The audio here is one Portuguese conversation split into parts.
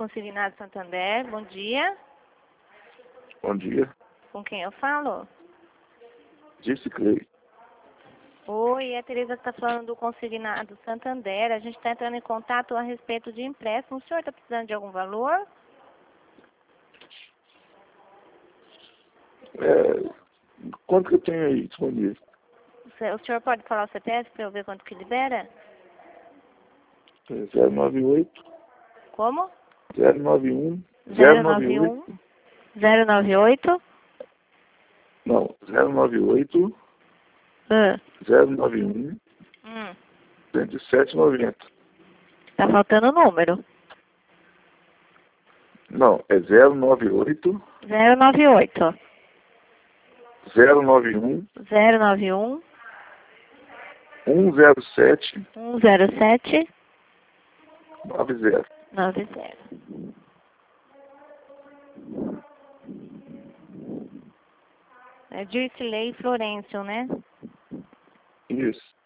Consignado Santander, bom dia. Bom dia. Com quem eu falo? Disse Clay. Oi, é a Tereza que está falando do Consignado Santander. A gente está entrando em contato a respeito de empréstimo. O senhor está precisando de algum valor? Quanto que eu tenho aí disponível? O senhor pode falar o CPF para eu ver quanto que libera? 098 Como? 091 091 098 Não, 098 091 107,90. Tá faltando o número. Não, é 098 098 091 091 107 107 90. 90. É Dircilei Florencio, né? Isso.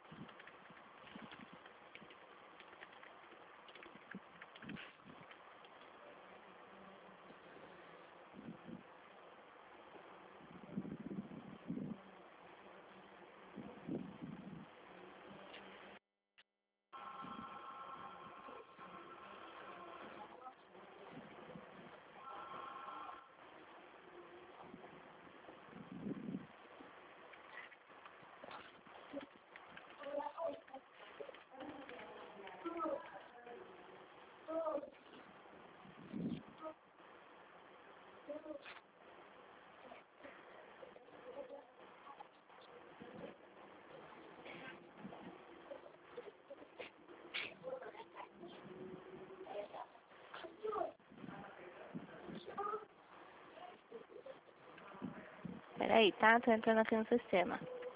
Peraí, tá? Tô entrando aqui no sistema.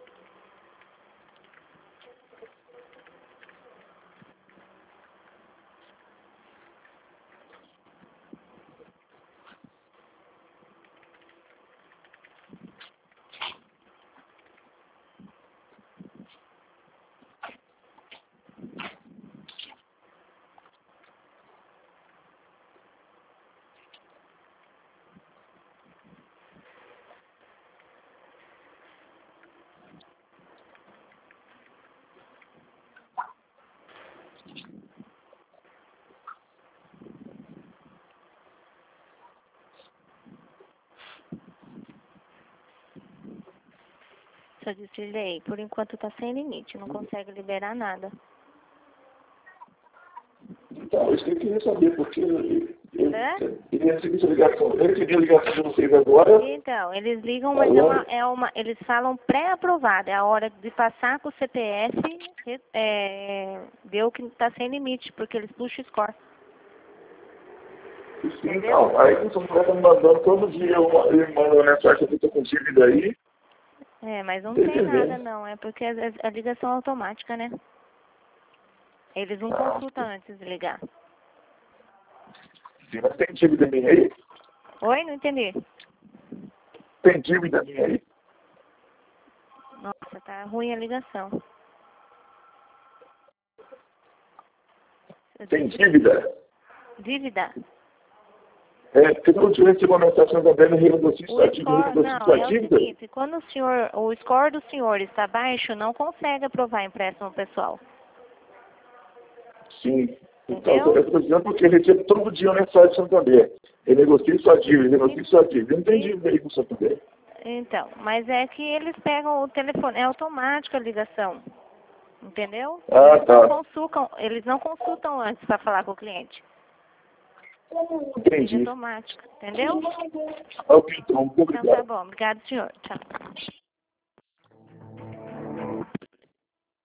Só Dircilei, por enquanto tá sem limite, não consegue liberar nada. Então, isso que eu queria saber, porque Hã? eu recebi essa ligação. Eu recebi a ligação de vocês agora. Então, eles ligam, mas eles falam pré-aprovado. É a hora de passar com o CPF, deu que tá sem limite, porque eles puxam o score. Então, aí o São Paulo tá me mandando todo dia, ele manda uma mensagem que eu tô com dívida aí. Mas não tem nada não, é porque a ligação é automática, né? Eles não consultam antes de ligar. Sim, mas tem dívida minha aí? Oi, não entendi. Tem dívida minha aí? Nossa, tá ruim a ligação. Tem dívida? Dívida? Porque todo dia eu recebi uma mensagem também no renegociar sua dívida, Não, é o seguinte, quando o score do senhor está baixo, não consegue aprovar empréstimo pessoal. Sim. Então, Entendeu? eu estou dizendo porque eu recebo todo dia uma mensagem do Santander. Renegocie sua dívida, renegocie sua dívida. Não tem dívida aí com o Santander. Então, mas é que eles pegam o telefone, é automático a ligação. Entendeu? Eles não consultam antes para falar com o cliente. Entendi. É automático, entendeu? Ok, então, muito Então obrigado. tá bom, obrigado senhor. Tchau.